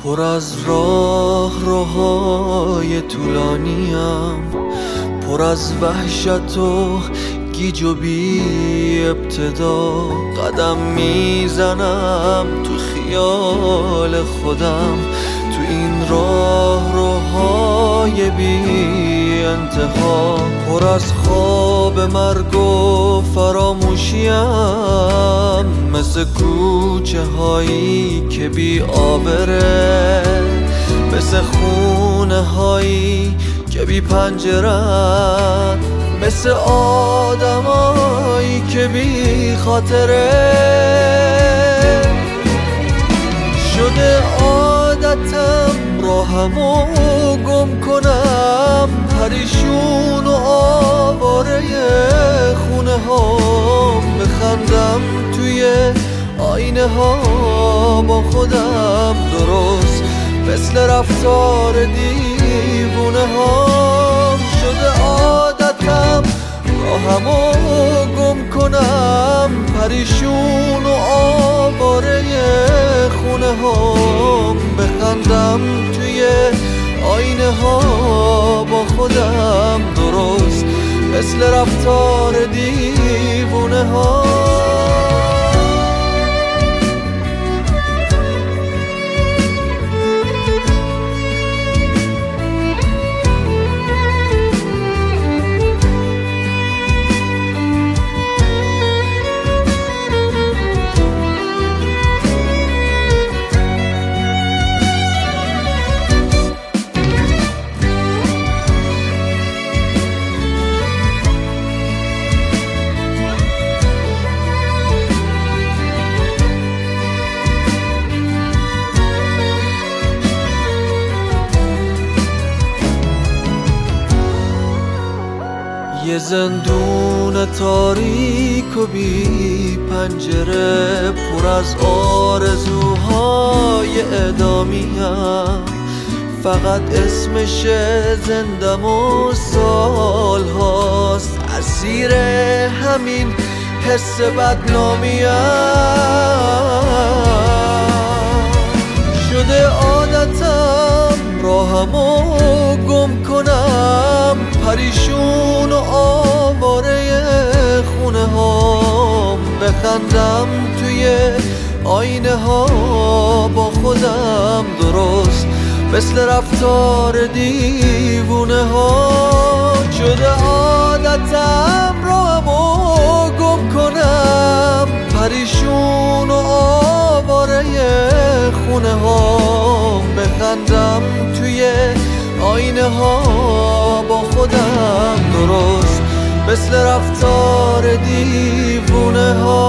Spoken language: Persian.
پر از راهروهای طولانیم، پر از وحشت و گیج و بی ابتدا. قدم میزنم تو خیال خودم، تو این راهروهای بی انتها. پر از خواب مرگ و فراموشیم، مثل کوچه هایی که بی آبره، مثل خونه هایی که بی پنجرن، مثل آدمایی که بی خاطره. شده عادتم راهمو گم کنم، پریشون و آواره خونه هام. بخندم توی آینه ها با خودم، درست مثل رفتار دیوونه ها. شده عادتم راهمو گم کنم، پریشون و آواره خونه هام. بخندم توی آینه ها با خودم، درست مثل رفتار دیوونه ها. یه زندون تاریک و بی پنجره، پر از آرزوهای اعدامیم. فقط اسمش زندم و سال هاست، اسیر همین حس بدنامیم. شده عادتم راهمو گم کنم، پریشون و آواره خونه هام. بخندم توی آینه ها با خودم، درست مثل رفتار دیوونه ها. شده عادتم راهمو گم کنم، پریشون و آواره خونه هام. بخندم توی آینه ها با خودم، درست مثل رفتار دیوونه ها.